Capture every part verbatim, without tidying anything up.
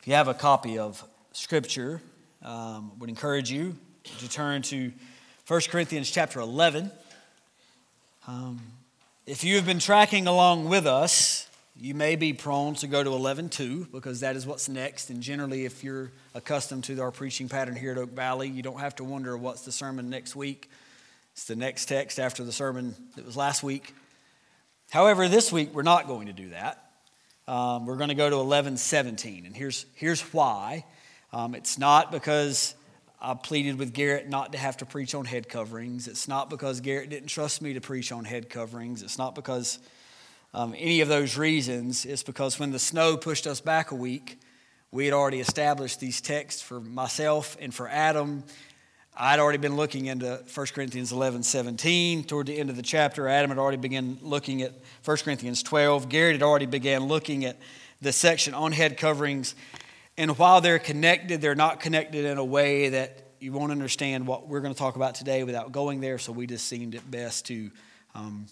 If you have a copy of Scripture, um, I would encourage you to turn to First Corinthians chapter eleven. Um, if you have been tracking along with us, you may be prone to go to eleven two, because that is what's next. And generally, if you're accustomed to our preaching pattern here at Oak Valley, you don't have to wonder what's the sermon next week. It's the next text after the sermon that was last week. However, this week we're not going to do that. Um, we're going to go to eleven seventeen, and here's here's why. Um, it's not because I pleaded with Garrett not to have to preach on head coverings. It's not because Garrett didn't trust me to preach on head coverings. It's not because um, any of those reasons. It's because when the snow pushed us back a week, we had already established these texts for myself and for Adam. I'd already been looking into First Corinthians eleven seventeen. Toward the end of the chapter, Adam had already begun looking at First Corinthians twelve. Garrett had already began looking at the section on head coverings. And while they're connected, they're not connected in a way that you won't understand what we're going to talk about today without going there. So we just seemed it best to um,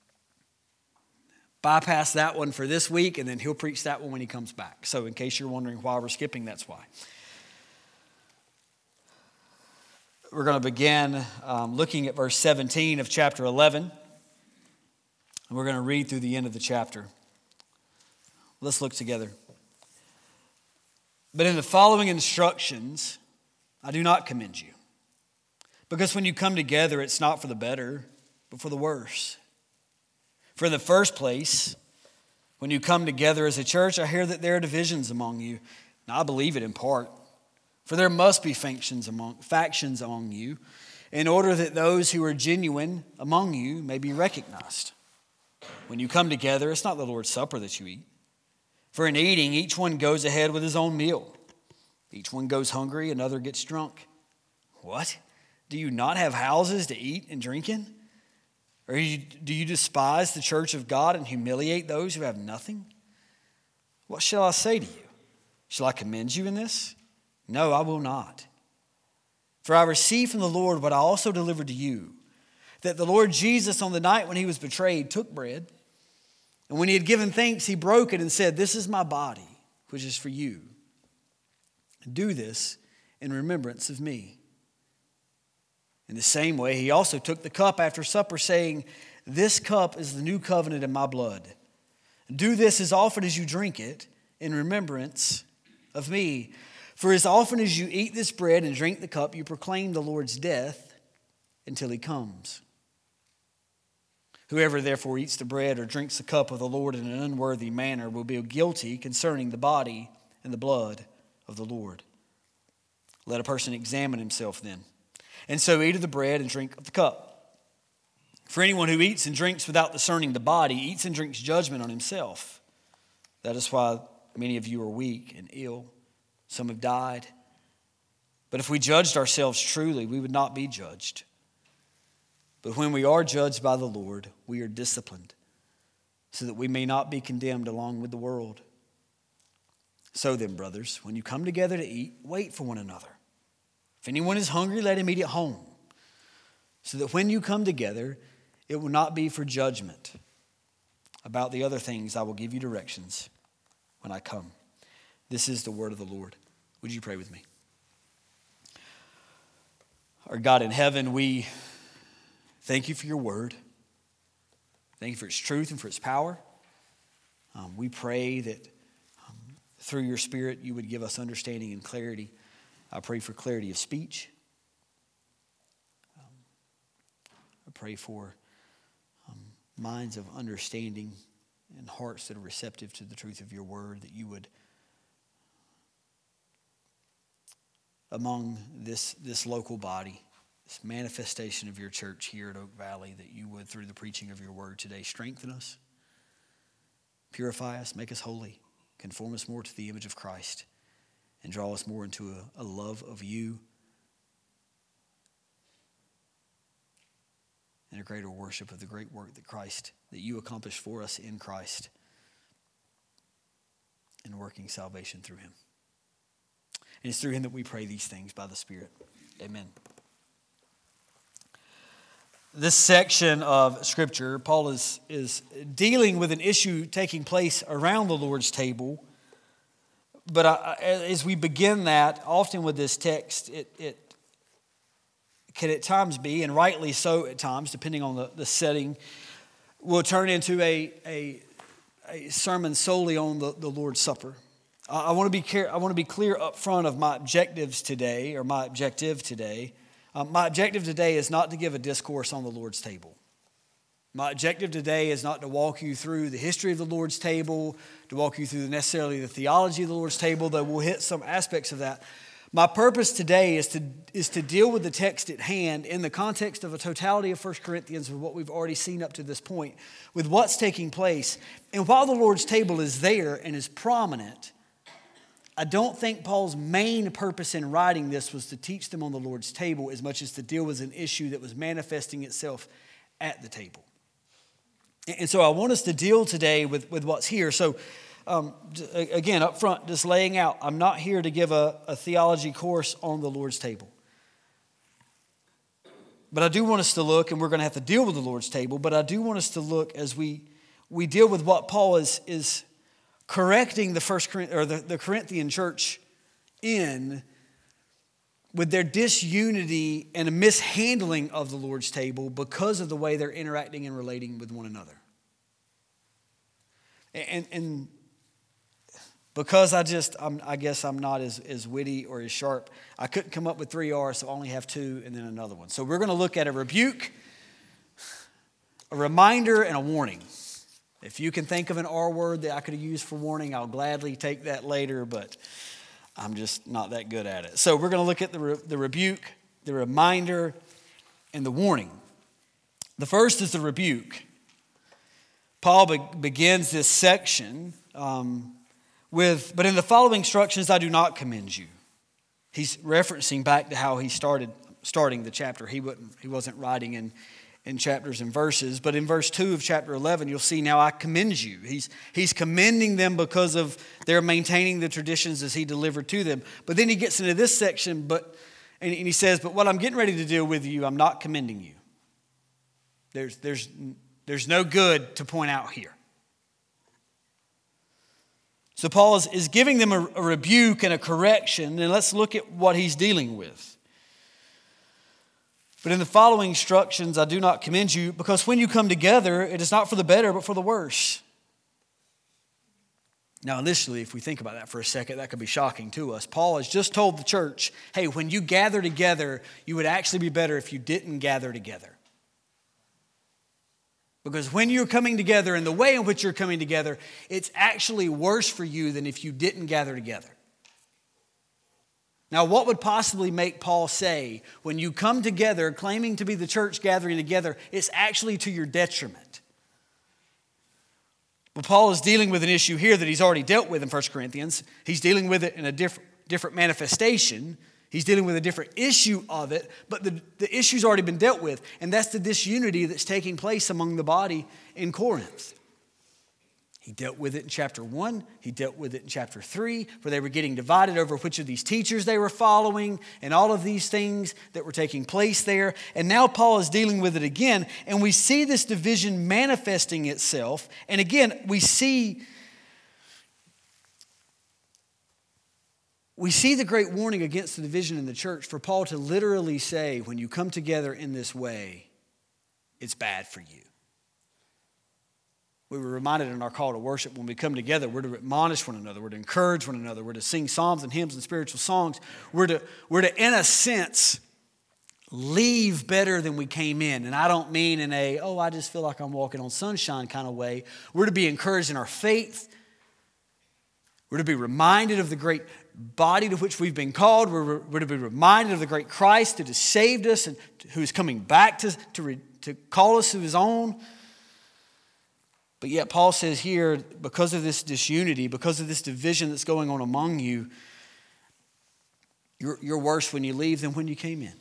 bypass that one for this week, and then he'll preach that one when he comes back. So in case you're wondering why we're skipping, that's why. We're going to begin um, looking at verse seventeen of chapter eleven. And we're going to read through the end of the chapter. Let's look together. But in the following instructions, I do not commend you. Because when you come together, it's not for the better, but for the worse. For in the first place, when you come together as a church, I hear that there are divisions among you. Now, I believe it in part. For there must be factions among, factions among you, in order that those who are genuine among you may be recognized. When you come together, it's not the Lord's Supper that you eat. For in eating, each one goes ahead with his own meal. Each one goes hungry, another gets drunk. What? Do you not have houses to eat and drink in? Or do you despise the church of God and humiliate those who have nothing? What shall I say to you? Shall I commend you in this? No, I will not. For I received from the Lord what I also delivered to you, that the Lord Jesus, on the night when he was betrayed, took bread, and when he had given thanks, he broke it and said, "This is my body, which is for you. Do this in remembrance of me." In the same way, he also took the cup after supper, saying, "This cup is the new covenant in my blood. Do this as often as you drink it in remembrance of me. For as often as you eat this bread and drink the cup, you proclaim the Lord's death until he comes. Whoever therefore eats the bread or drinks the cup of the Lord in an unworthy manner will be guilty concerning the body and the blood of the Lord. Let a person examine himself then, and so eat of the bread and drink of the cup. For anyone who eats and drinks without discerning the body eats and drinks judgment on himself. That is why many of you are weak and ill. Some have died. But if we judged ourselves truly, we would not be judged. But when we are judged by the Lord, we are disciplined, so that we may not be condemned along with the world. So then, brothers, when you come together to eat, wait for one another. If anyone is hungry, let him eat at home, so that when you come together, it will not be for judgment. About the other things, I will give you directions when I come." This is the word of the Lord. Would you pray with me? Our God in heaven, we thank you for your word. Thank you for its truth and for its power. Um, we pray that um, through your Spirit you would give us understanding and clarity. I pray for clarity of speech. Um, I pray for um, minds of understanding and hearts that are receptive to the truth of your word, that you would, among this, this local body, this manifestation of your church here at Oak Valley, that you would, through the preaching of your word today, strengthen us, purify us, make us holy, conform us more to the image of Christ, and draw us more into a, a love of you and a greater worship of the great work that Christ, that you accomplished for us in Christ, and working salvation through him. And it's through him that we pray these things by the Spirit. Amen. This section of Scripture, Paul is, is dealing with an issue taking place around the Lord's table but I, as we begin that, often with this text, it, it can at times be, and rightly so at times, depending on the, the setting, will turn into a, a, a sermon solely on the, the Lord's Supper. I want to be care, I want to be clear up front of my objectives today, or my objective today. Um, my objective today is not to give a discourse on the Lord's table. My objective today is not to walk you through the history of the Lord's table, to walk you through necessarily the theology of the Lord's table, though we'll hit some aspects of that. My purpose today is to, is to deal with the text at hand in the context of a totality of First Corinthians, with what we've already seen up to this point, with what's taking place. And while the Lord's table is there and is prominent, I don't think Paul's main purpose in writing this was to teach them on the Lord's table as much as to deal with an issue that was manifesting itself at the table. And so I want us to deal today with, with what's here. So um, again, up front, just laying out, I'm not here to give a, a theology course on the Lord's table. But I do want us to look, and we're going to have to deal with the Lord's table, but I do want us to look as we, we deal with what Paul is, is correcting the first or the, the Corinthian church in, with their disunity and a mishandling of the Lord's table because of the way they're interacting and relating with one another. And, and because I just, I'm, I guess I'm not as, as witty or as sharp, I couldn't come up with three R's, so I only have two and then another one. So we're going to look at a rebuke, a reminder, and a warning. If you can think of an R word that I could have used for warning, I'll gladly take that later, but I'm just not that good at it. So we're going to look at the, re- the rebuke, the reminder, and the warning. The first is the rebuke. Paul be- begins this section um, with, but in the following instructions I do not commend you. He's referencing back to how he started starting the chapter. He wouldn't, he wasn't writing in in chapters and verses. But in verse two of chapter eleven, you'll see, now I commend you. He's, he's commending them because of their maintaining the traditions as he delivered to them. But then he gets into this section, but and he says, but what I'm getting ready to deal with you, I'm not commending you. There's, there's, there's no good to point out here. So Paul is, is giving them a, a rebuke and a correction, and let's look at what he's dealing with. But in the following instructions, I do not commend you, because when you come together, it is not for the better, but for the worse. Now, initially, if we think about that for a second, that could be shocking to us. Paul has just told the church, hey, when you gather together, you would actually be better if you didn't gather together. Because when you're coming together and the way in which you're coming together, it's actually worse for you than if you didn't gather together. Now, what would possibly make Paul say, when you come together claiming to be the church gathering together, it's actually to your detriment? Well, Paul is dealing with an issue here that he's already dealt with in First Corinthians. He's dealing with it in a different, different manifestation. He's dealing with a different issue of it, but the, the issue's already been dealt with, and that's the disunity that's taking place among the body in Corinth. He dealt with it in chapter one. He dealt with it in chapter three, where they were getting divided over which of these teachers they were following and all of these things that were taking place there. And now Paul is dealing with it again, and we see this division manifesting itself. And again, we see, we see the great warning against the division in the church for Paul to literally say, when you come together in this way, it's bad for you. We were reminded in our call to worship, when we come together, we're to admonish one another, we're to encourage one another, we're to sing psalms and hymns and spiritual songs. We're to, we're to, in a sense, leave better than we came in. And I don't mean in a, oh, I just feel like I'm walking on sunshine kind of way. We're to be encouraged in our faith. We're to be reminded of the great body to which we've been called. We're, we're to be reminded of the great Christ that has saved us and who is coming back to, to, re, to call us to his own. But yet Paul says here, because of this disunity, because of this division that's going on among you, you're, you're worse when you leave than when you came in.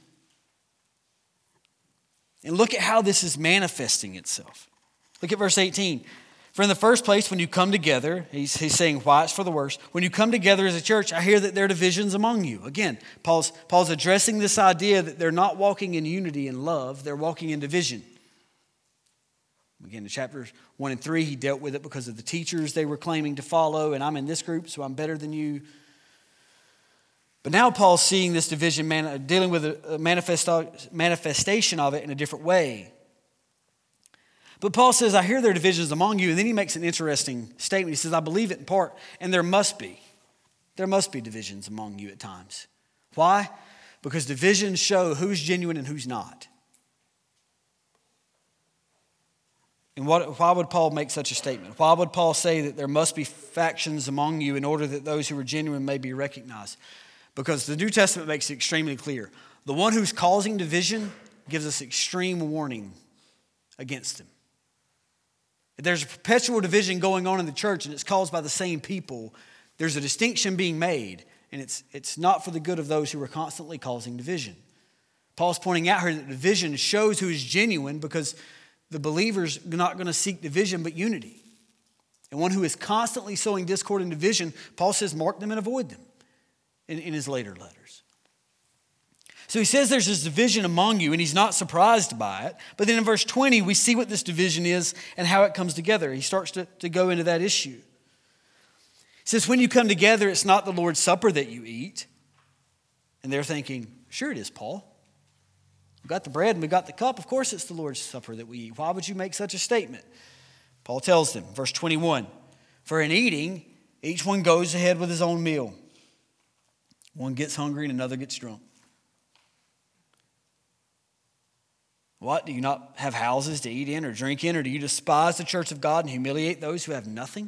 And look at how this is manifesting itself. Look at verse eighteen. For in the first place, when you come together, he's, he's saying why it's for the worse. When you come together as a church, I hear that there are divisions among you. Again, Paul's, Paul's addressing this idea that they're not walking in unity and love, they're walking in division. Again, in chapters one and three, he dealt with it because of the teachers they were claiming to follow, and I'm in this group, so I'm better than you. But now Paul's seeing this division, man, dealing with a manifestation of it in a different way. But Paul says, I hear there are divisions among you, and then he makes an interesting statement. He says, I believe it in part, and there must be. There must be divisions among you at times. Why? Because divisions show who's genuine and who's not. And what, why would Paul make such a statement? Why would Paul say that there must be factions among you in order that those who are genuine may be recognized? Because the New Testament makes it extremely clear. The one who's causing division gives us extreme warning against him. If there's a perpetual division going on in the church and it's caused by the same people, there's a distinction being made, and it's, it's not for the good of those who are constantly causing division. Paul's pointing out here that division shows who is genuine because the believer's not going to seek division but unity. And one who is constantly sowing discord and division, Paul says, mark them and avoid them in, in his later letters. So he says there's this division among you, and he's not surprised by it. But then in verse twenty, we see what this division is and how it comes together. He starts to, to go into that issue. He says, when you come together, it's not the Lord's Supper that you eat. And they're thinking, sure it is, Paul. We've got the bread and we've got the cup. Of course it's the Lord's Supper that we eat. Why would you make such a statement? Paul tells them, verse twenty-one, for in eating, each one goes ahead with his own meal. One gets hungry and another gets drunk. What? Do you not have houses to eat in or drink in? Or do you despise the church of God and humiliate those who have nothing?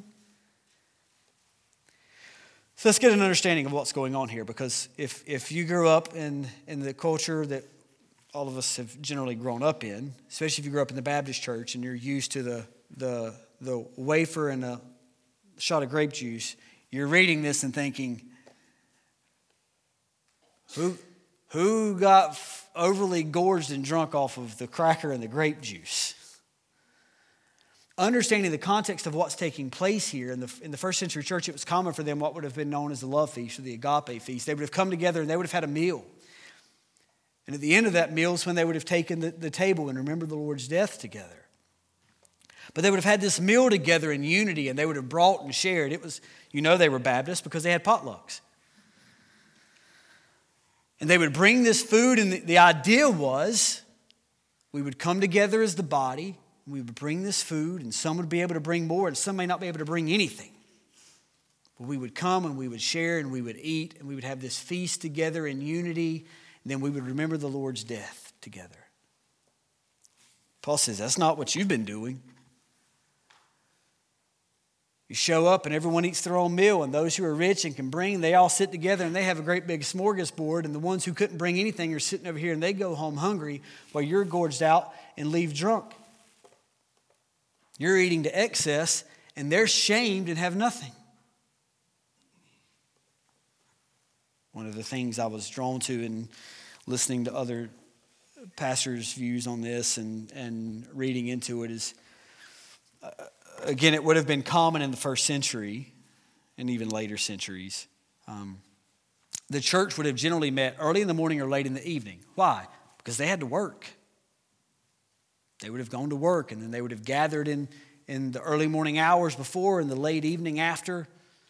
So let's get an understanding of what's going on here. Because if, if you grew up in, in the culture that all of us have generally grown up in, especially if you grew up in the Baptist church and you're used to the, the, the wafer and a shot of grape juice, you're reading this and thinking, who, who got overly gorged and drunk off of the cracker and the grape juice? Understanding the context of what's taking place here, in the, in the first century church, it was common for them what would have been known as the love feast or the agape feast. They would have come together and they would have had a meal. And at the end of that meal is when they would have taken the, the table and remembered the Lord's death together. But they would have had this meal together in unity, and they would have brought and shared. It was, you know, they were Baptists because they had potlucks. And they would bring this food, and the, the idea was we would come together as the body, and we would bring this food, and some would be able to bring more, and some may not be able to bring anything. But we would come, and we would share, and we would eat, and we would have this feast together in unity, and then we would remember the Lord's death together. Paul says, that's not what you've been doing. You show up and everyone eats their own meal, and those who are rich and can bring, they all sit together and they have a great big smorgasbord, and the ones who couldn't bring anything are sitting over here and they go home hungry while you're gorged out and leave drunk. You're eating to excess and they're shamed and have nothing. One of the things I was drawn to in listening to other pastors' views on this and, and reading into it is, uh, again, it would have been common in the first century and even later centuries. Um, the church would have generally met early in the morning or late in the evening. Why? Because they had to work. They would have gone to work, and then they would have gathered in, in the early morning hours before and the late evening after.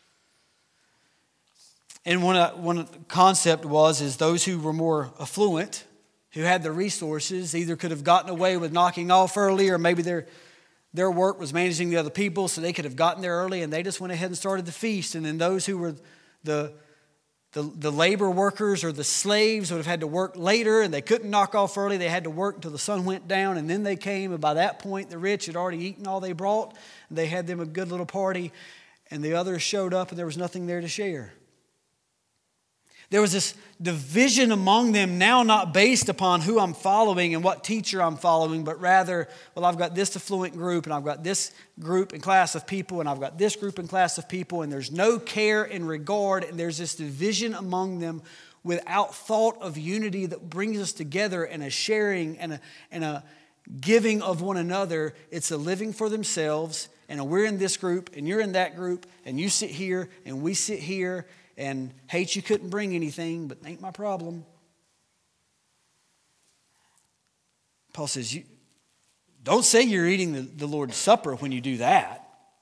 And one, uh, one concept was is those who were more affluent, who had the resources, either could have gotten away with knocking off early, or maybe their Their work was managing the other people, so they could have gotten there early, and they just went ahead and started the feast. And then those who were the, the, the labor workers or the slaves would have had to work later, and they couldn't knock off early. They had to work until the sun went down, and then they came. And by that point, the rich had already eaten all they brought, and they had them a good little party, and the others showed up, and there was nothing there to share. There was this division among them, now not based upon who I'm following and what teacher I'm following, but rather, well, I've got this affluent group, and I've got this group and class of people, and I've got this group and class of people, and there's no care and regard, and there's this division among them without thought of unity that brings us together, and a sharing and a, and a giving of one another. It's a living for themselves, and a we're in this group, and you're in that group, and you sit here, and we sit here, and hate you couldn't bring anything, but ain't my problem. Paul says, you, Don't say you're eating the, the Lord's Supper when you do that.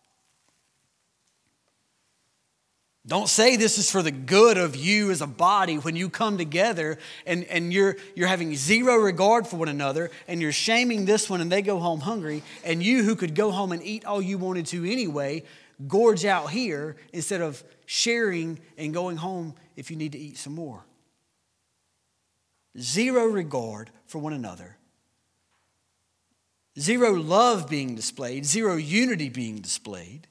Don't say this is for the good of you as a body when you come together and, and you're, you're having zero regard for one another and you're shaming this one and they go home hungry, and you who could go home and eat all you wanted to anyway, gorge out here instead of sharing and going home if you need to eat some more. Zero regard for one another. Zero love being displayed. Zero unity being displayed.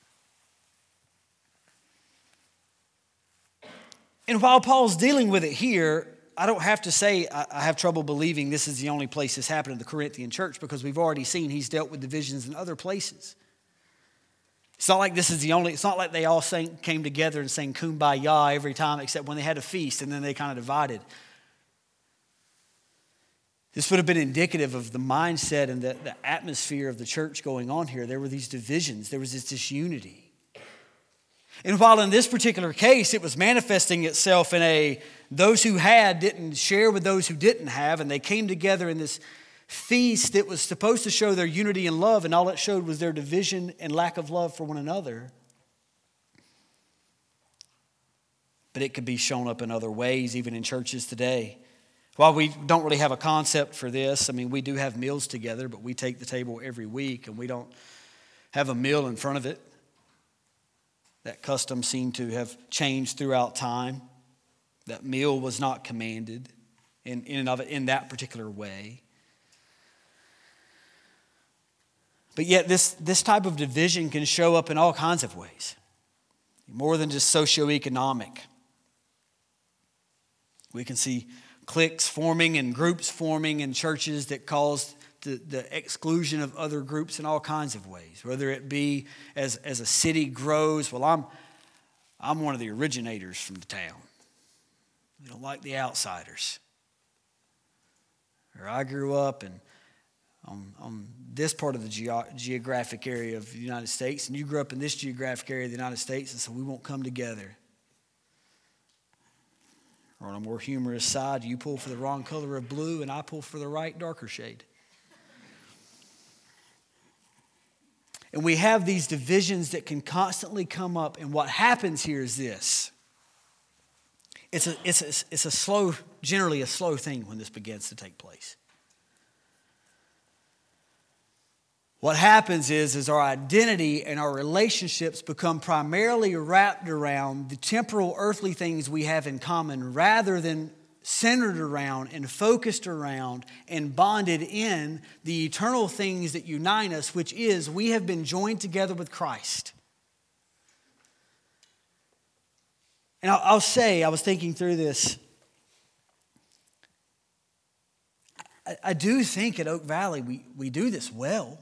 And while Paul's dealing with it here, I don't have to say I have trouble believing this is the only place this happened in the Corinthian church, because we've already seen he's dealt with divisions in other places. It's not like this is the only, it's not like they all sang, came together and sang Kumbaya every time except when they had a feast and then they kind of divided. This would have been indicative of the mindset and the, the atmosphere of the church going on here. There were these divisions. There was this disunity. And while in this particular case, it was manifesting itself in a, those who had didn't share with those who didn't have, and they came together in this feast that was supposed to show their unity and love, and all it showed was their division and lack of love for one another. But it could be shown up in other ways, even in churches today. While we don't really have a concept for this, I mean, we do have meals together, but we take the table every week, and we don't have a meal in front of it. That custom seemed to have changed throughout time. That meal was not commanded in, in and of it in that particular way. But yet this, this type of division can show up in all kinds of ways. More than just socioeconomic. We can see cliques forming and groups forming in churches that cause The, the exclusion of other groups in all kinds of ways, whether it be as, as a city grows. Well, I'm, I'm one of the originators from the town. We don't like the outsiders. Or I grew up in, on, on this part of the ge- geographic area of the United States, and you grew up in this geographic area of the United States, and so we won't come together. Or on a more humorous side, you pull for the wrong color of blue, and I pull for the right darker shade. And we have these divisions that can constantly come up. And what happens here is this. It's a, it's a, it's a slow, generally a slow thing when this begins to take place. What happens is, is our identity and our relationships become primarily wrapped around the temporal earthly things we have in common, rather than centered around and focused around and bonded in the eternal things that unite us, which is we have been joined together with Christ. And I'll, I'll say, I was thinking through this, I, I do think at Oak Valley we, we do this well.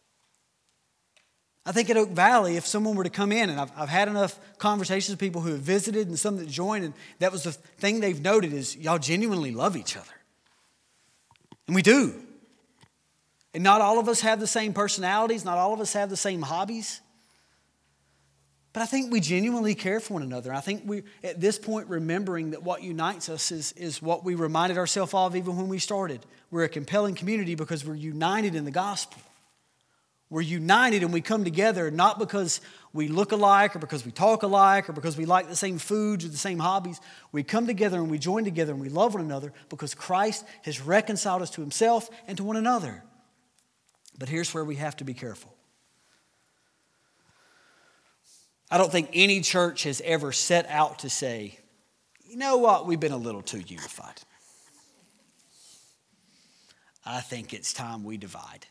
I think at Oak Valley, if someone were to come in, and I've, I've had enough conversations with people who have visited and some that joined, and that was the thing they've noted is y'all genuinely love each other. And we do. And not all of us have the same personalities. Not all of us have the same hobbies. But I think we genuinely care for one another. I think we, at this point, remembering that what unites us is, is what we reminded ourselves of even when we started. We're a compelling community because we're united in the gospel. We're united and we come together not because we look alike or because we talk alike or because we like the same foods or the same hobbies. We come together and we join together and we love one another because Christ has reconciled us to himself and to one another. But here's where we have to be careful. I don't think any church has ever set out to say, you know what, we've been a little too unified. I think it's time we divide.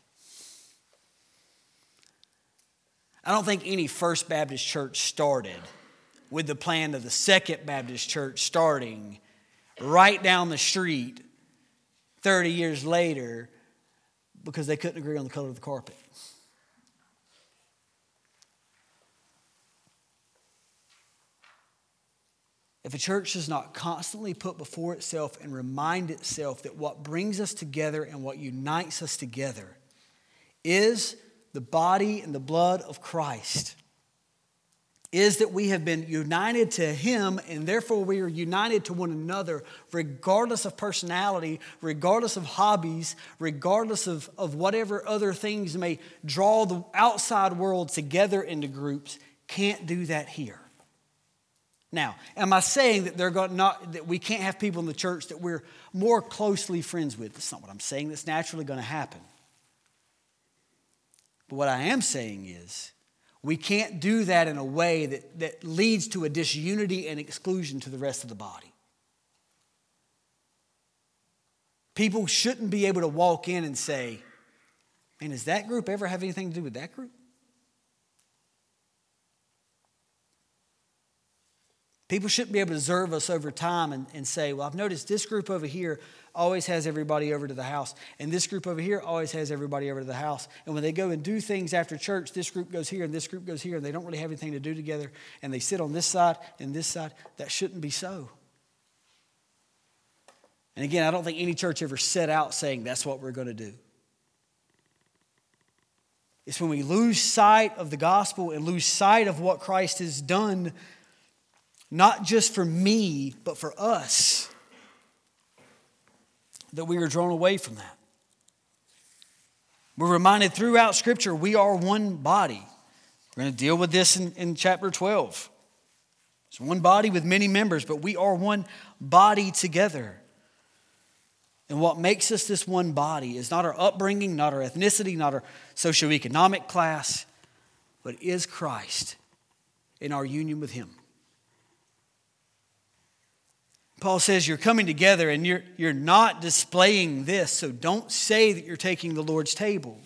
I don't think any First Baptist church started with the plan of the Second Baptist church starting right down the street thirty years later because they couldn't agree on the color of the carpet. If a church does not constantly put before itself and remind itself that what brings us together and what unites us together is the body and the blood of Christ, is that we have been united to him, and therefore we are united to one another, regardless of personality, regardless of hobbies, regardless of, of whatever other things may draw the outside world together into groups. Can't do that here. Now, am I saying that they're going not that we can't have people in the church that we're more closely friends with? That's not what I'm saying. That's naturally going to happen. But what I am saying is, we can't do that in a way that, that leads to a disunity and exclusion to the rest of the body. People shouldn't be able to walk in and say, man, does that group ever have anything to do with that group? People shouldn't be able to observe us over time and, and say, well, I've noticed this group over here always has everybody over to the house, and this group over here always has everybody over to the house. And when they go and do things after church, this group goes here and this group goes here, and they don't really have anything to do together, and they sit on this side and this side. That shouldn't be so. And again, I don't think any church ever set out saying that's what we're going to do. It's when we lose sight of the gospel and lose sight of what Christ has done, not just for me, but for us, that we are drawn away from that. We're reminded throughout Scripture we are one body. We're going to deal with this in, in chapter twelve. It's one body with many members, but we are one body together. And what makes us this one body is not our upbringing, not our ethnicity, not our socioeconomic class, but is Christ in our union with him. Paul says you're coming together and you're, you're not displaying this, so don't say that you're taking the Lord's table.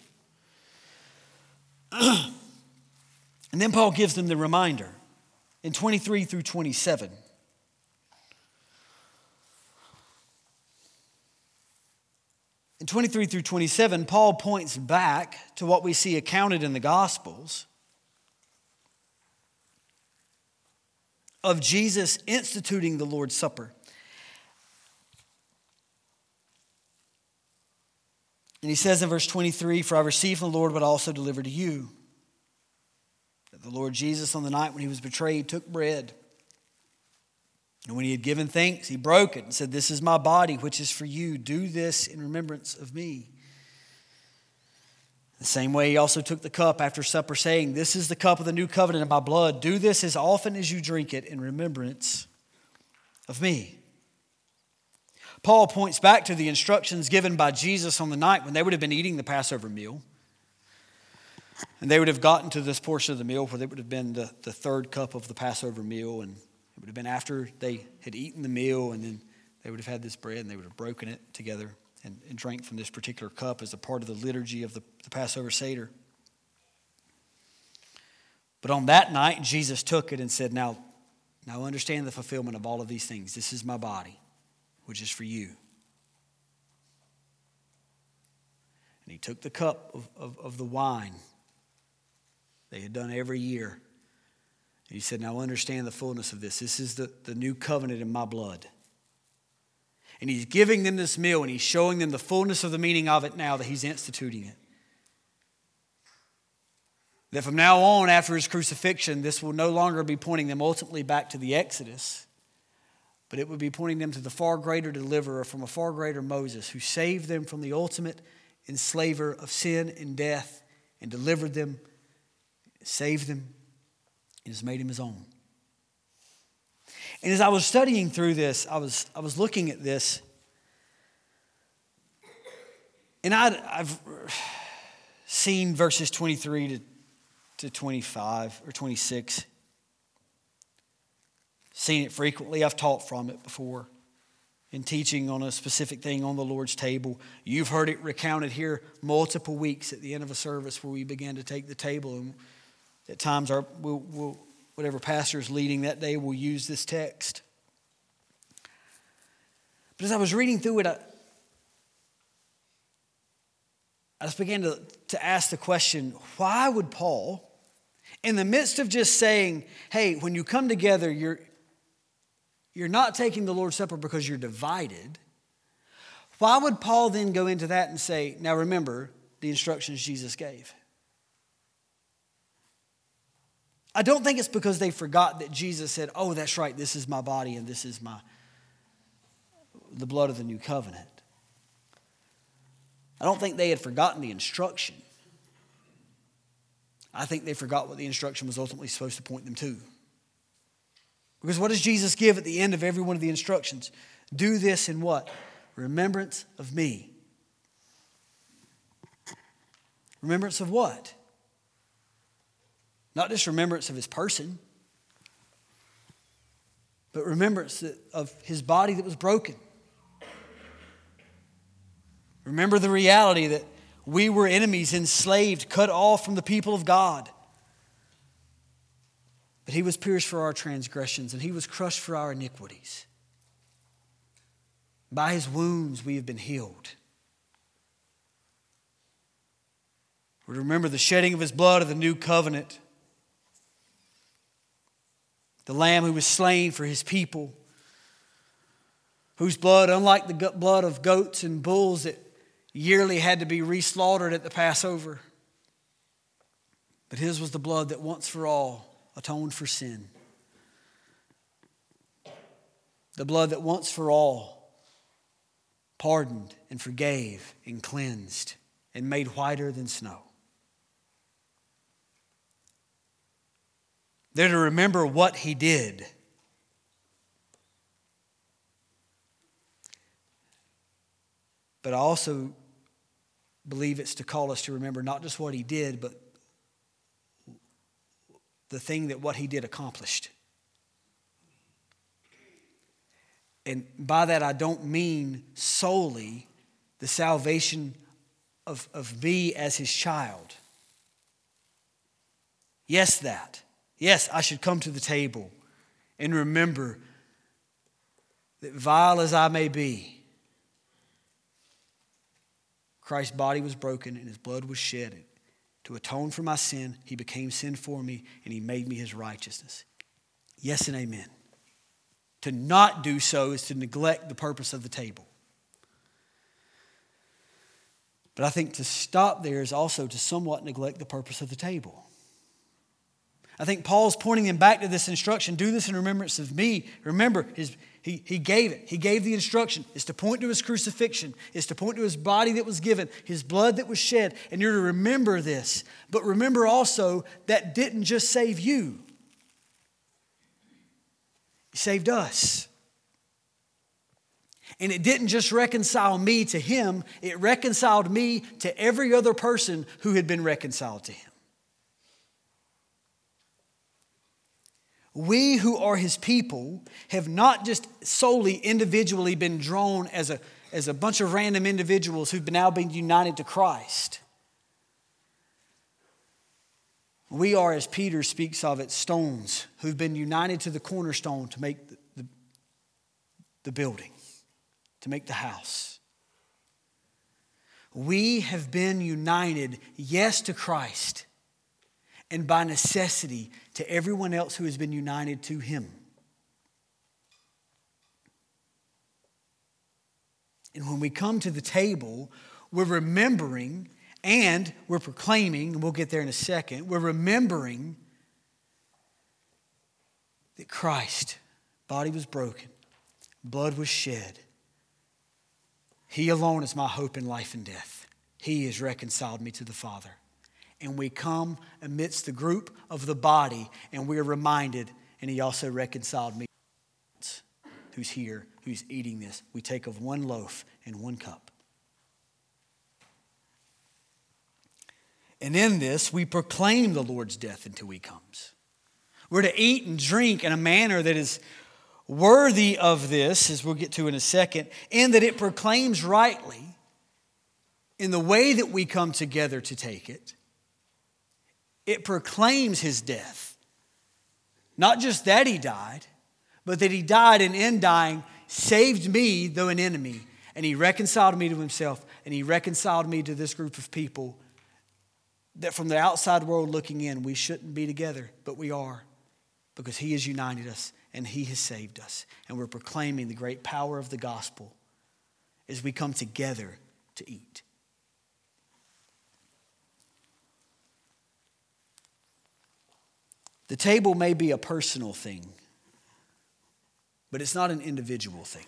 And then Paul gives them the reminder in twenty-three through twenty-seven. In twenty-three through twenty-seven, Paul points back to what we see accounted in the Gospels of Jesus instituting the Lord's Supper. And he says in verse twenty-three, "For I received from the Lord what I also delivered to you, that the Lord Jesus on the night when he was betrayed took bread. And when he had given thanks, he broke it and said, 'This is my body, which is for you. Do this in remembrance of me.' The same way he also took the cup after supper, saying, 'This is the cup of the new covenant in my blood. Do this as often as you drink it in remembrance of me.'" Paul points back to the instructions given by Jesus on the night when they would have been eating the Passover meal. And they would have gotten to this portion of the meal where it would have been the, the third cup of the Passover meal. And it would have been after they had eaten the meal, and then they would have had this bread and they would have broken it together and, and drank from this particular cup as a part of the liturgy of the, the Passover Seder. But on that night, Jesus took it and said, now, now understand the fulfillment of all of these things. This is my body, which is for you. And he took the cup of, of, of the wine they had done every year. And he said, now understand the fullness of this. This is the, the new covenant in my blood. And he's giving them this meal and he's showing them the fullness of the meaning of it now that he's instituting it. That from now on, after his crucifixion, this will no longer be pointing them ultimately back to the Exodus, but it would be pointing them to the far greater deliverer from a far greater Moses, who saved them from the ultimate enslaver of sin and death and delivered them, saved them, and has made him his own. And as I was studying through this, I was I was looking at this, and I'd, I've seen verses twenty-three to, to twenty-five or twenty-six. Seen it frequently. I've taught from it before in teaching on a specific thing on the Lord's table. You've heard it recounted here multiple weeks at the end of a service where we began to take the table, and at times our we'll, we'll, whatever pastor is leading that day will use this text. But as I was reading through it, I, I just began to, to ask the question, why would Paul, in the midst of just saying, hey, when you come together, you're You're not taking the Lord's Supper because you're divided. Why would Paul then go into that and say, now remember the instructions Jesus gave? I don't think it's because they forgot that Jesus said, oh, that's right, this is my body and this is my the blood of the new covenant. I don't think they had forgotten the instruction. I think they forgot what the instruction was ultimately supposed to point them to. Because what does Jesus give at the end of every one of the instructions? Do this in what? Remembrance of me. Remembrance of what? Not just remembrance of his person, but remembrance of his body that was broken. Remember the reality that we were enemies, enslaved, cut off from the people of God. But he was pierced for our transgressions, and he was crushed for our iniquities. By his wounds we have been healed. We remember the shedding of his blood of the new covenant. The Lamb who was slain for his people, whose blood, unlike the blood of goats and bulls that yearly had to be re-slaughtered at the Passover, but his was the blood that once for all atoned for sin. The blood that once for all pardoned and forgave and cleansed and made whiter than snow. They're to remember what he did. But I also believe it's to call us to remember not just what he did, but the thing that what he did accomplished. And by that I don't mean solely the salvation of, of me as his child. Yes, that. Yes, I should come to the table and remember that vile as I may be, Christ's body was broken and his blood was shed. To atone for my sin, he became sin for me and he made me his righteousness. Yes and amen. To not do so is to neglect the purpose of the table. But I think to stop there is also to somewhat neglect the purpose of the table. I think Paul's pointing them back to this instruction. Do this in remembrance of me. Remember, his, he, he gave it. He gave the instruction. It's to point to his crucifixion. It's to point to his body that was given, his blood that was shed. And you're to remember this. But remember also that didn't just save you. He saved us. And it didn't just reconcile me to him. It reconciled me to every other person who had been reconciled to him. We who are his people have not just solely individually been drawn as a, as a bunch of random individuals who've now been united to Christ. We are, as Peter speaks of it, stones who've been united to the cornerstone to make the, the, the building, to make the house. We have been united, yes, to Christ, and by necessity to everyone else who has been united to him. And when we come to the table, we're remembering and we're proclaiming, and we'll get there in a second, we're remembering that Christ, body was broken, blood was shed. He alone is my hope in life and death. He has reconciled me to the Father. And we come amidst the group of the body, and we are reminded, and he also reconciled me. Who's here, who's eating this. We take of one loaf and one cup. And in this, we proclaim the Lord's death until he comes. We're to eat and drink in a manner that is worthy of this, as we'll get to in a second, and that it proclaims rightly in the way that we come together to take it. It proclaims his death. Not just that he died, but that he died and in dying saved me, though an enemy. And he reconciled me to himself. And he reconciled me to this group of people that from the outside world looking in, we shouldn't be together, but we are. Because he has united us and he has saved us. And we're proclaiming the great power of the gospel as we come together to eat. The table may be a personal thing, but it's not an individual thing.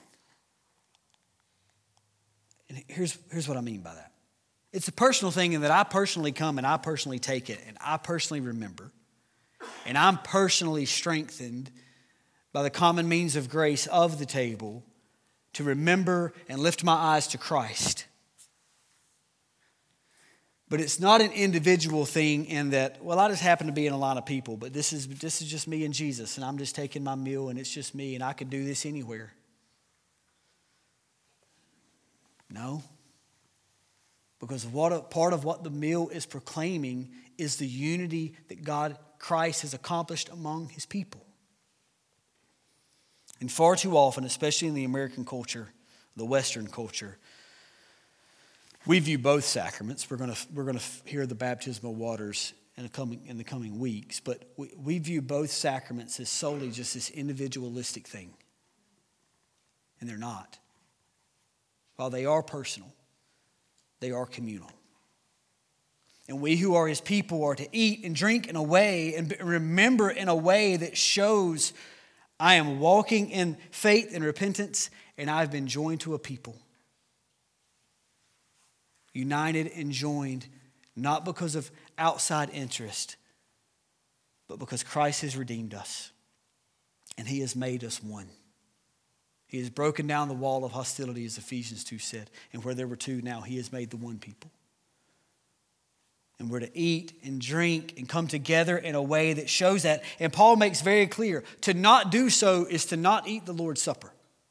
And here's, here's what I mean by that. It's a personal thing in that I personally come and I personally take it and I personally remember. And I'm personally strengthened by the common means of grace of the table to remember and lift my eyes to Christ. But it's not an individual thing in that, well, I just happen to be in a line of people, but this is this is just me and Jesus, and I'm just taking my meal, and it's just me, and I could do this anywhere. No. Because what part of what the meal is proclaiming is the unity that God, Christ, has accomplished among his people. And far too often, especially in the American culture, the Western culture, we view both sacraments. We're going to we're going to hear the baptismal waters in the coming in the coming weeks, but we, we view both sacraments as solely just this individualistic thing, and they're not. While they are personal, they are communal. And we who are his people are to eat and drink in a way and remember in a way that shows I am walking in faith and repentance, and I've been joined to a people. United and joined, not because of outside interest, but because Christ has redeemed us and he has made us one. He has broken down the wall of hostility, as Ephesians two said, and where there were two, now he has made the one people. And we're to eat and drink and come together in a way that shows that. And Paul makes very clear, to not do so is to not eat the Lord's Supper.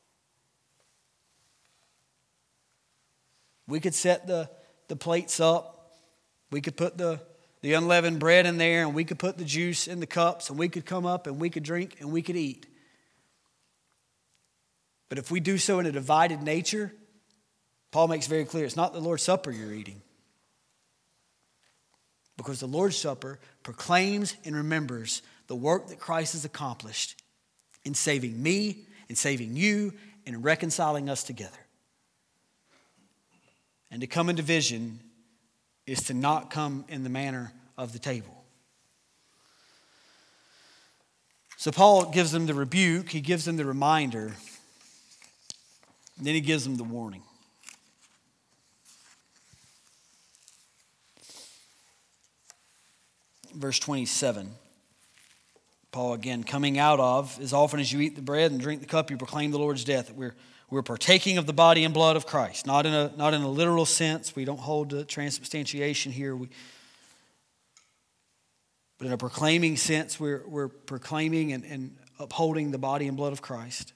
We could set the, the plates up. We could put the, the unleavened bread in there, and we could put the juice in the cups, and we could come up and we could drink and we could eat. But if we do so in a divided nature, Paul makes very clear, it's not the Lord's Supper you're eating. Because the Lord's Supper proclaims and remembers the work that Christ has accomplished in saving me, in saving you, and in reconciling us together. And to come in division is to not come in the manner of the table. So Paul gives them the rebuke, he gives them the reminder, and then he gives them the warning. Verse twenty-seven, Paul again, coming out of, as often as you eat the bread and drink the cup, you proclaim the Lord's death. That we're, we're partaking of the body and blood of Christ. Not in a, not in a literal sense. We don't hold to transubstantiation here. We, but in a proclaiming sense, we're, we're proclaiming and, and upholding the body and blood of Christ.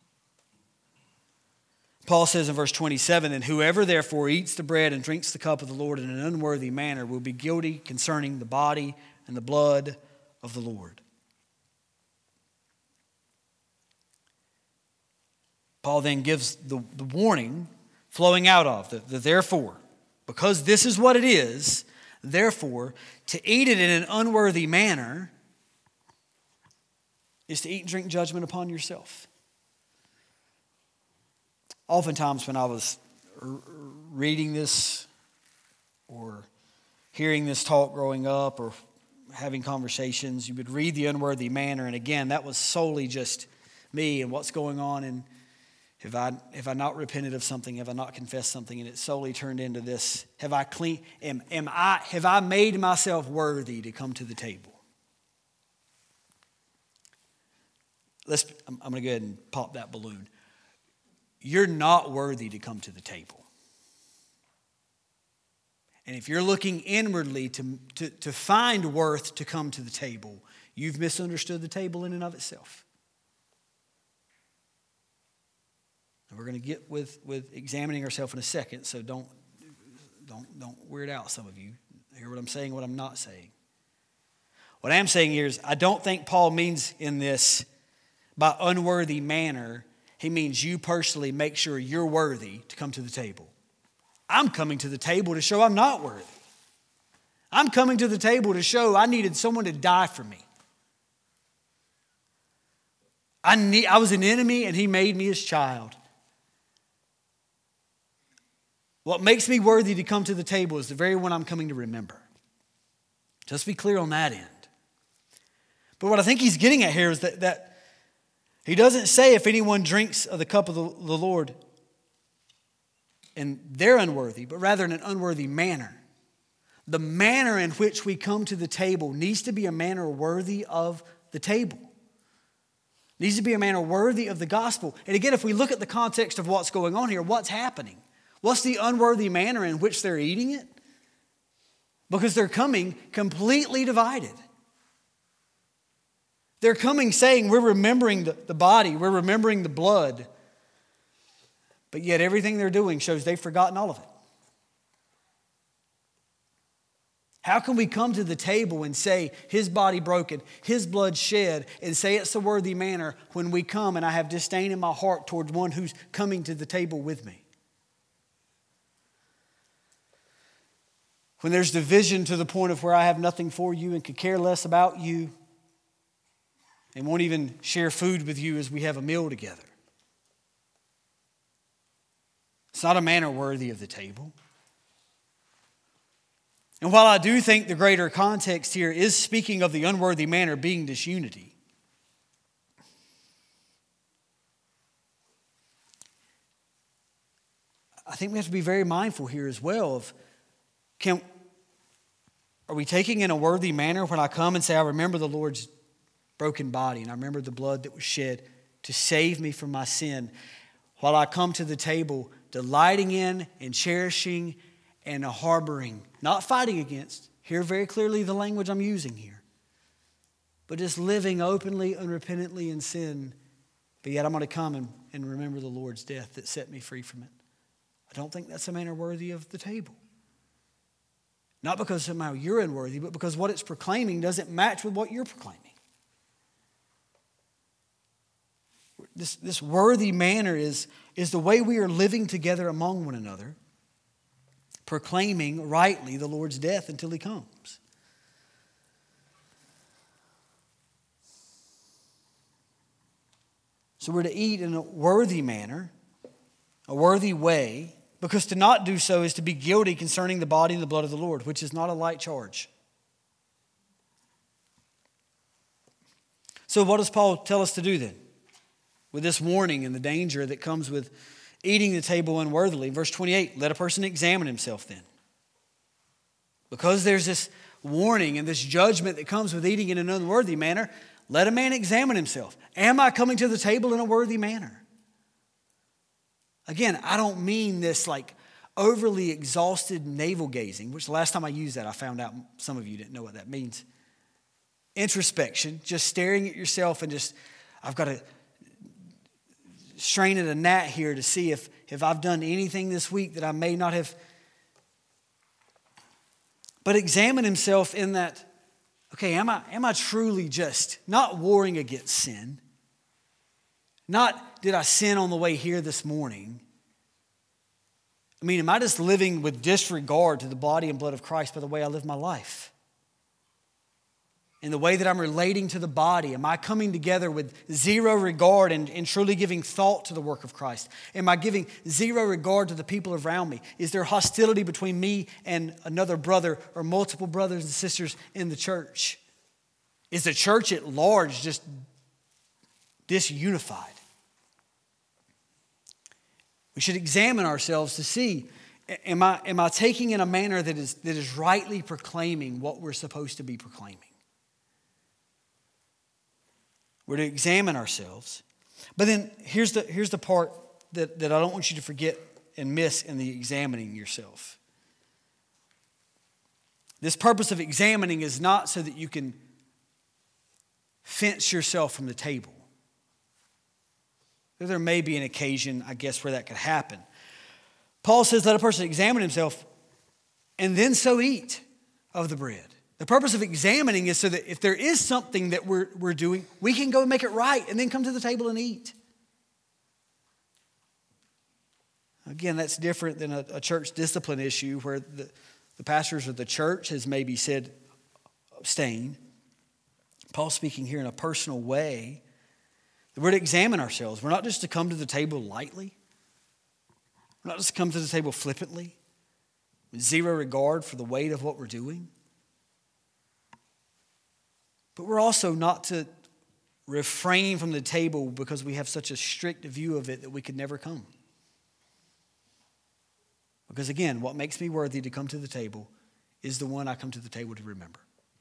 Paul says in verse twenty-seven, and whoever therefore eats the bread and drinks the cup of the Lord in an unworthy manner will be guilty concerning the body and the blood of the Lord. Paul then gives the, the warning flowing out of the, the therefore. Because this is what it is, therefore, to eat it in an unworthy manner is to eat and drink judgment upon yourself. Oftentimes when I was reading this or hearing this talk growing up or having conversations, you would read the unworthy manner. And again, that was solely just me and what's going on. And have I, have I not repented of something? Have I not confessed something? And it solely turned into this, have I clean, am, am I, have I made myself worthy to come to the table? Let's, I'm, I'm going to go ahead and pop that balloon. You're not worthy to come to the table. And if you're looking inwardly to, to, to find worth to come to the table, you've misunderstood the table in and of itself. And we're going to get with, with examining ourselves in a second, so don't, don't, don't weird out some of you. Hear what I'm saying, what I'm not saying. What I am saying here is I don't think Paul means in this by unworthy manner. He means you personally make sure you're worthy to come to the table. I'm coming to the table to show I'm not worthy. I'm coming to the table to show I needed someone to die for me. I, need, I was an enemy and he made me his child. What makes me worthy to come to the table is the very one I'm coming to remember. Just be clear on that end. But what I think he's getting at here is that, that he doesn't say if anyone drinks of the cup of the, the Lord and they're unworthy, but rather in an unworthy manner. The manner in which we come to the table needs to be a manner worthy of the table. Needs to be a manner worthy of the gospel. And again, if we look at the context of what's going on here, what's happening? What's the unworthy manner in which they're eating it? Because they're coming completely divided. They're coming saying, we're remembering the, the body, we're remembering the blood. But yet everything they're doing shows they've forgotten all of it. How can we come to the table and say, his body broken, his blood shed, and say it's a worthy manner when we come and I have disdain in my heart towards one who's coming to the table with me? When there's division to the point of where I have nothing for you and could care less about you and won't even share food with you as we have a meal together. It's not a manner worthy of the table. And while I do think the greater context here is speaking of the unworthy manner being disunity, I think we have to be very mindful here as well of, can, are we taking in a worthy manner when I come and say, I remember the Lord's broken body and I remember the blood that was shed to save me from my sin, while I come to the table delighting in and cherishing and harboring, not fighting against, hear very clearly the language I'm using here, but just living openly, unrepentantly in sin, but yet I'm going to come and, and remember the Lord's death that set me free from it. I don't think that's a manner worthy of the table. Not because somehow you're unworthy, but because what it's proclaiming doesn't match with what you're proclaiming. This, this worthy manner is, is the way we are living together among one another, proclaiming rightly the Lord's death until he comes. So we're to eat in a worthy manner, a worthy way, because to not do so is to be guilty concerning the body and the blood of the Lord, which is not a light charge. So what does Paul tell us to do then? With this warning and the danger that comes with eating the table unworthily. Verse twenty-eight, let a person examine himself then. Because there's this warning and this judgment that comes with eating in an unworthy manner, let a man examine himself. Am I coming to the table in a worthy manner? Again, I don't mean this like overly exhausted navel gazing, which the last time I used that, I found out some of you didn't know what that means. Introspection, just staring at yourself and just, I've got to strain at a gnat here to see if, if I've done anything this week that I may not have. But examine himself in that, okay, am I, am I truly just not warring against sin? Not did I sin on the way here this morning? I mean, am I just living with disregard to the body and blood of Christ by the way I live my life? In the way that I'm relating to the body, am I coming together with zero regard and, and truly giving thought to the work of Christ? Am I giving zero regard to the people around me? Is there hostility between me and another brother or multiple brothers and sisters in the church? Is the church at large just disunified? We should examine ourselves to see, am I, am I taking in a manner that is, that is rightly proclaiming what we're supposed to be proclaiming? We're to examine ourselves. But then here's the, here's the part that, that I don't want you to forget and miss in the examining yourself. This purpose of examining is not so that you can fence yourself from the table. There may be an occasion, I guess, where that could happen. Paul says, let a person examine himself and then so eat of the bread. The purpose of examining is so that if there is something that we're, we're doing, we can go and make it right and then come to the table and eat. Again, that's different than a, a church discipline issue where the, the pastors of the church has maybe said abstain. Paul's speaking here in a personal way. We're to examine ourselves. We're not just to come to the table lightly. We're not just to come to the table flippantly, with zero regard for the weight of what we're doing. But we're also not to refrain from the table because we have such a strict view of it that we could never come. Because again, what makes me worthy to come to the table is the one I come to the table to remember.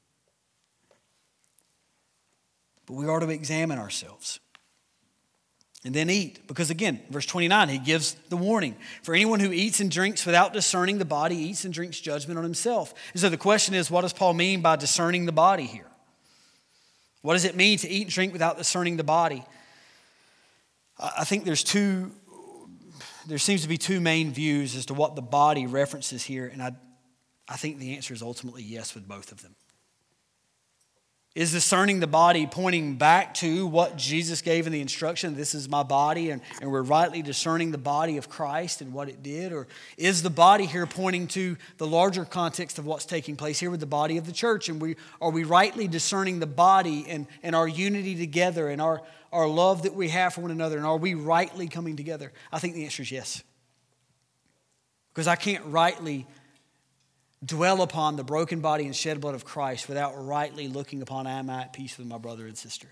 But we are to examine ourselves and then eat. Because again, verse twenty-nine, he gives the warning. For anyone who eats and drinks without discerning the body eats and drinks judgment on himself. And so the question is, what does Paul mean by discerning the body here? What does it mean to eat and drink without discerning the body? I think there's two, there seems to be two main views as to what the body references here. And I, I think the answer is ultimately yes with both of them. Is discerning the body pointing back to what Jesus gave in the instruction, this is my body, and, and we're rightly discerning the body of Christ and what it did? Or is the body here pointing to the larger context of what's taking place here with the body of the church? And we are we rightly discerning the body and, and our unity together and our, our love that we have for one another? And are we rightly coming together? I think the answer is yes. Because I can't rightly dwell upon the broken body and shed blood of Christ without rightly looking upon, am I at peace with my brother and sister?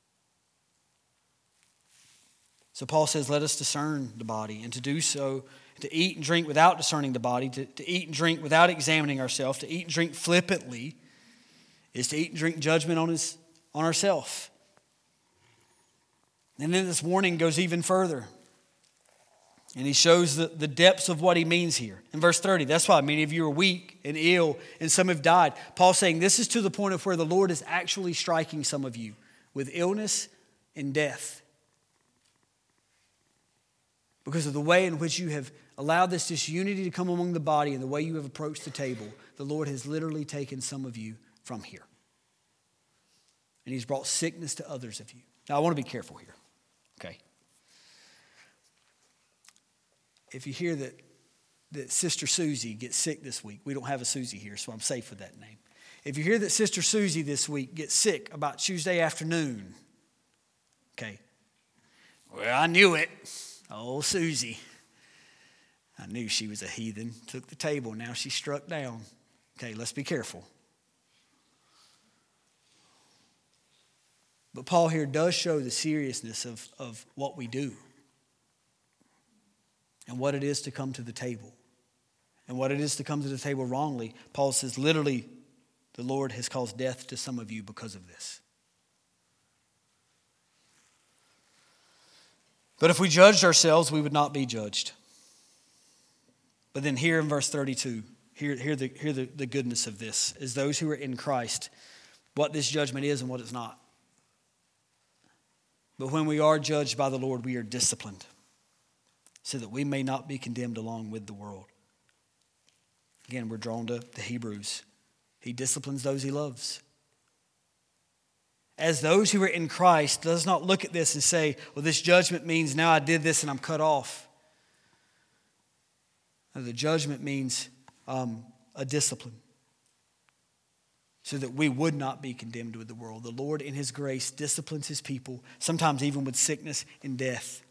So Paul says, let us discern the body, and to do so, to eat and drink without discerning the body, to, to eat and drink without examining ourselves, to eat and drink flippantly, is to eat and drink judgment on, his, on ourselves. And then this warning goes even further. And he shows the, the depths of what he means here. In verse thirty, that's why many of you are weak and ill and some have died. Paul's saying this is to the point of where the Lord is actually striking some of you with illness and death. Because of the way in which you have allowed this disunity to come among the body and the way you have approached the table, the Lord has literally taken some of you from here. And he's brought sickness to others of you. Now, I want to be careful here, okay? If you hear that, that Sister Susie gets sick this week, we don't have a Susie here, so I'm safe with that name. If you hear that Sister Susie this week gets sick about Tuesday afternoon, okay, well, I knew it. Oh, Susie. I knew she was a heathen. Took the table, now she's struck down. Okay, let's be careful. But Paul here does show the seriousness of, of what we do. And what it is to come to the table. And what it is to come to the table wrongly. Paul says literally the Lord has caused death to some of you because of this. But if we judged ourselves, we would not be judged. But then here in verse thirty-two, hear, hear, the, hear the, the goodness of this. Is those who are in Christ, what this judgment is and what it's not. But when we are judged by the Lord, we are disciplined, so that we may not be condemned along with the world. Again, we're drawn to the Hebrews. He disciplines those he loves. As those who are in Christ, does not look at this and say, well, this judgment means now I did this and I'm cut off. No, the judgment means um, a discipline, so that we would not be condemned with the world. The Lord in his grace disciplines his people, sometimes even with sickness and death,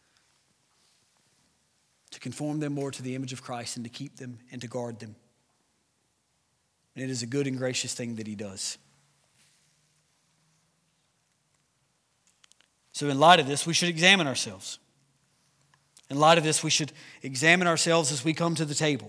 to conform them more to the image of Christ and to keep them and to guard them. And it is a good and gracious thing that he does. So in light of this, we should examine ourselves. In light of this, we should examine ourselves as we come to the table.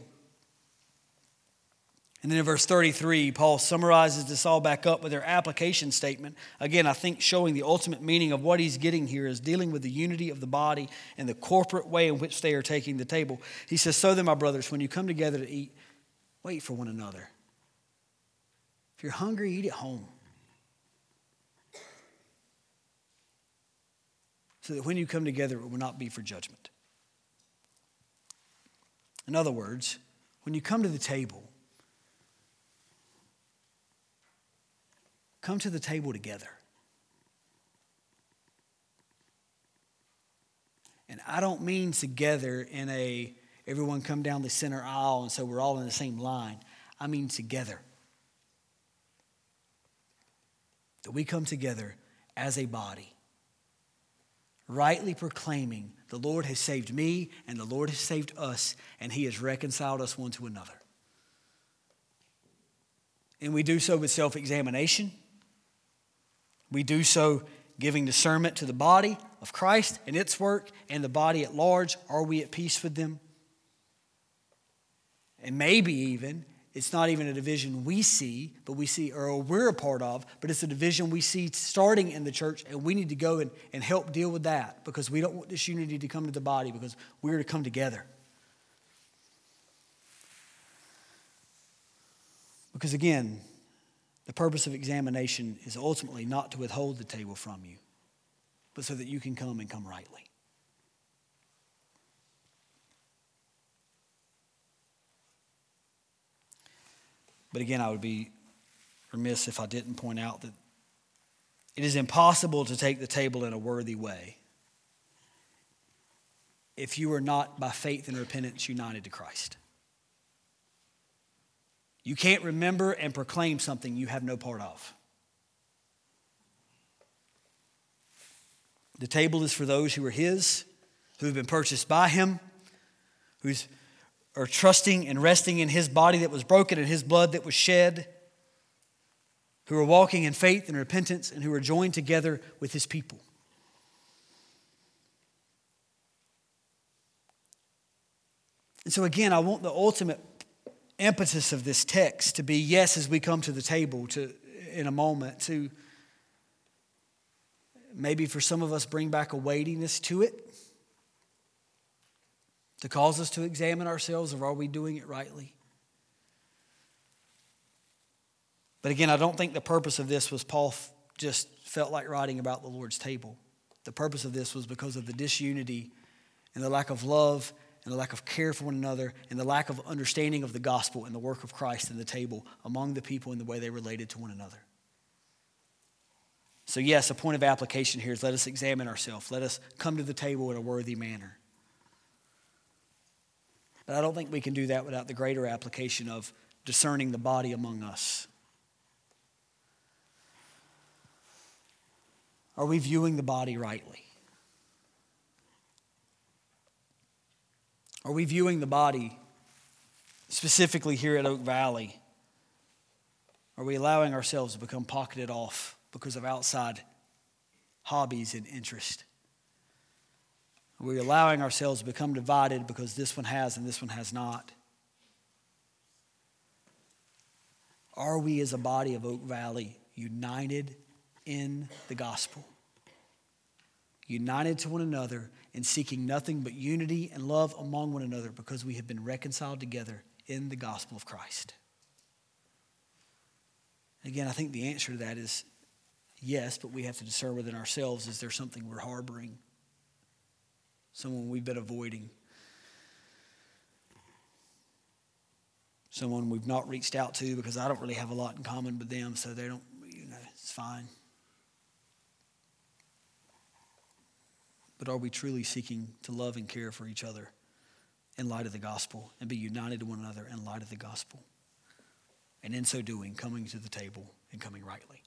And then in verse thirty-three, Paul summarizes this all back up with their application statement. Again, I think showing the ultimate meaning of what he's getting here is dealing with the unity of the body and the corporate way in which they are taking the table. He says, so then, my brothers, when you come together to eat, wait for one another. If you're hungry, eat at home. So that when you come together, it will not be for judgment. In other words, when you come to the table, come to the table together. And I don't mean together in a, everyone come down the center aisle and so we're all in the same line. I mean together. That we come together as a body, rightly proclaiming the Lord has saved me and the Lord has saved us, and he has reconciled us one to another. And we do so with self-examination. We do so giving discernment to the body of Christ and its work and the body at large. Are we at peace with them? And maybe even, it's not even a division we see, but we see, or we're a part of, but it's a division we see starting in the church, and we need to go and, and help deal with that because we don't want this unity to come to the body because we're to come together. Because again, the purpose of examination is ultimately not to withhold the table from you, but so that you can come and come rightly. But again, I would be remiss if I didn't point out that it is impossible to take the table in a worthy way if you are not by faith and repentance united to Christ. You can't remember and proclaim something you have no part of. The table is for those who are His, who have been purchased by Him, who's are trusting and resting in His body that was broken and His blood that was shed, who are walking in faith and repentance and who are joined together with His people. And so again, I want the ultimate impetus of this text to be, yes, as we come to the table to in a moment, to maybe for some of us bring back a weightiness to it, to cause us to examine ourselves of are we doing it rightly. But again, I don't think the purpose of this was Paul just felt like writing about the Lord's table. The purpose of this was because of the disunity and the lack of love and the lack of care for one another and the lack of understanding of the gospel and the work of Christ and the table among the people and the way they related to one another. So yes, a point of application here is let us examine ourselves. Let us come to the table in a worthy manner. But I don't think we can do that without the greater application of discerning the body among us. Are we viewing the body rightly? Are we viewing the body, specifically here at Oak Valley? Are we allowing ourselves to become pocketed off because of outside hobbies and interest? Are we allowing ourselves to become divided because this one has and this one has not? Are we as a body of Oak Valley united in the gospel? United to one another and seeking nothing but unity and love among one another because we have been reconciled together in the gospel of Christ? Again, I think the answer to that is yes, but we have to discern within ourselves, is there something we're harboring? Someone we've been avoiding? Someone we've not reached out to because I don't really have a lot in common with them, so they don't, you know, it's fine. But are we truly seeking to love and care for each other in light of the gospel and be united to one another in light of the gospel? And in so doing, coming to the table and coming rightly.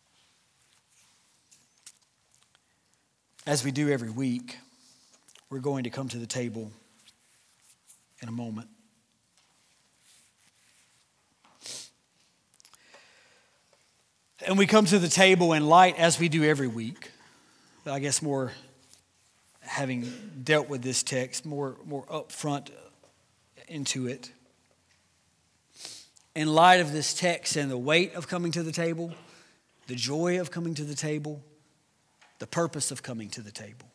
As we do every week, we're going to come to the table in a moment. And we come to the table in light, as we do every week, but I guess more having dealt with this text, more, more upfront into it. In light of this text and the weight of coming to the table, the joy of coming to the table, the purpose of coming to the table,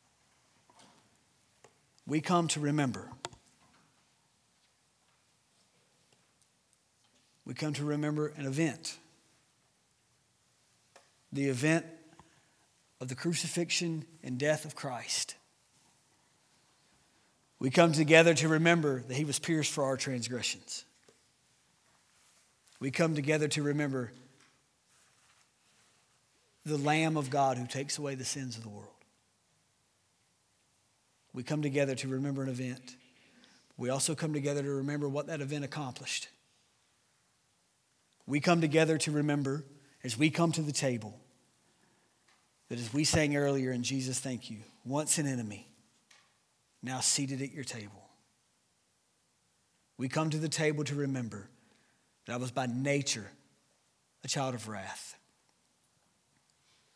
we come to remember. We come to remember an event. The event of the crucifixion and death of Christ. We come together to remember that He was pierced for our transgressions. We come together to remember the Lamb of God who takes away the sins of the world. We come together to remember an event. We also come together to remember what that event accomplished. We come together to remember, as we come to the table, that as we sang earlier in Jesus, thank you, once an enemy, now seated at your table. We come to the table to remember that I was by nature a child of wrath.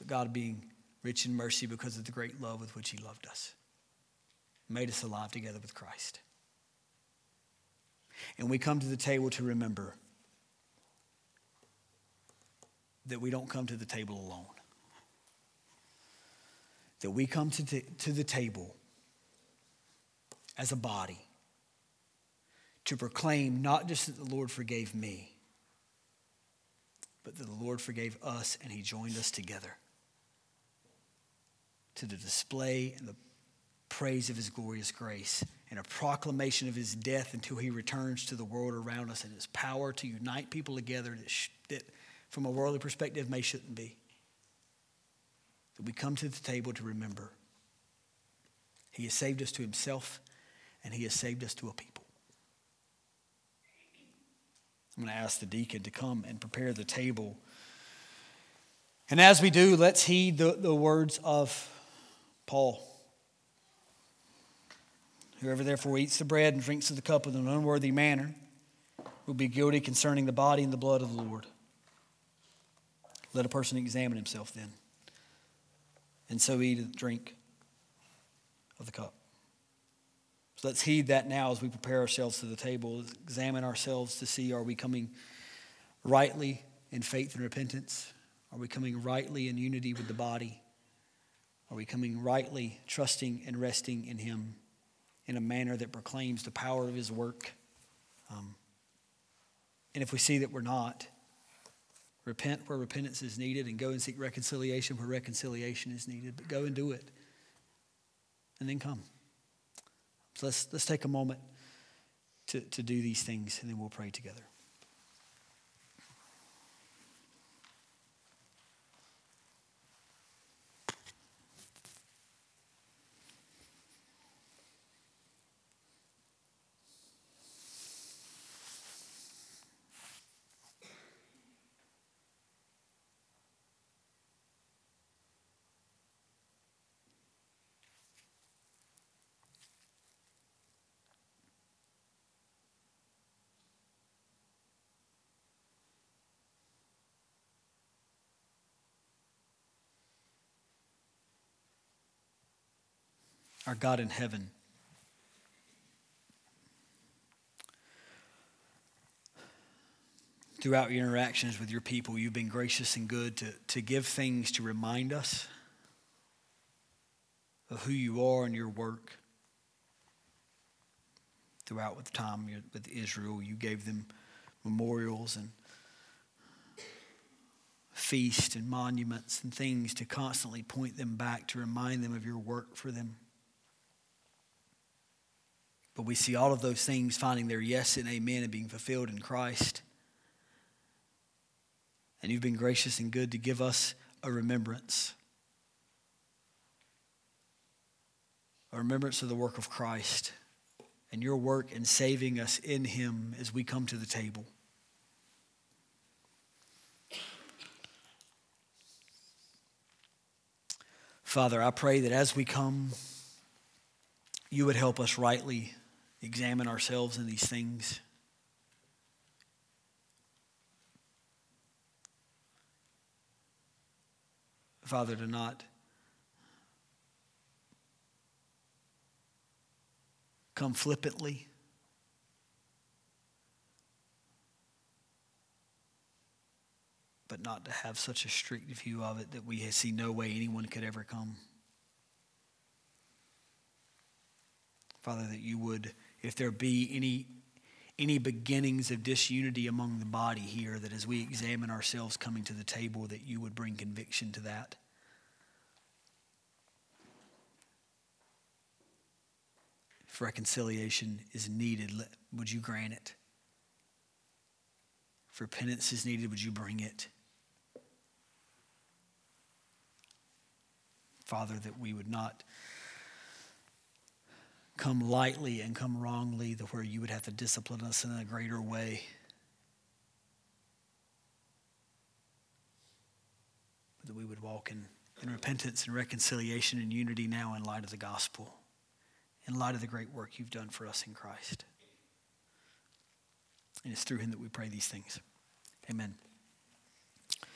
God being rich in mercy because of the great love with which he loved us, made us alive together with Christ. And we come to the table to remember that we don't come to the table alone. That we come to, t- to the table as a body to proclaim not just that the Lord forgave me, but that the Lord forgave us and he joined us together to the display and the praise of his glorious grace and a proclamation of his death until he returns to the world around us and his power to unite people together that, sh- that from a worldly perspective may shouldn't be. That we come to the table to remember he has saved us to himself and he has saved us to a people. I'm going to ask the deacon to come and prepare the table. And as we do, let's heed the, the words of Paul. Whoever therefore eats the bread and drinks of the cup in an unworthy manner will be guilty concerning the body and the blood of the Lord. Let a person examine himself then, and so eat and drink of the cup. So let's heed that now as we prepare ourselves to the table. Examine ourselves to see, are we coming rightly in faith and repentance? Are we coming rightly in unity with the body? Are we coming rightly trusting and resting in him in a manner that proclaims the power of his work? Um, and if we see that we're not, repent where repentance is needed and go and seek reconciliation where reconciliation is needed. But go and do it. And then come. So let's, let's take a moment to, to do these things, and then we'll pray together. Our God in heaven, throughout your interactions with your people, you've been gracious and good to, to give things to remind us of who you are and your work. Throughout with time with Israel, you gave them memorials and feasts and monuments and things to constantly point them back, to remind them of your work for them. But we see all of those things finding their yes and amen and being fulfilled in Christ. And you've been gracious and good to give us a remembrance. A remembrance of the work of Christ and your work in saving us in him as we come to the table. Father, I pray that as we come, you would help us rightly examine ourselves in these things. Father, to not come flippantly, but not to have such a strict view of it that we see no way anyone could ever come. Father, that you would, if there be any, any beginnings of disunity among the body here, that as we examine ourselves coming to the table, that you would bring conviction to that. If reconciliation is needed, would you grant it? If repentance is needed, would you bring it? Father, that we would not come lightly and come wrongly, to where you would have to discipline us in a greater way. But that we would walk in, in repentance and reconciliation and unity now in light of the gospel, in light of the great work you've done for us in Christ. And it's through him that we pray these things. Amen.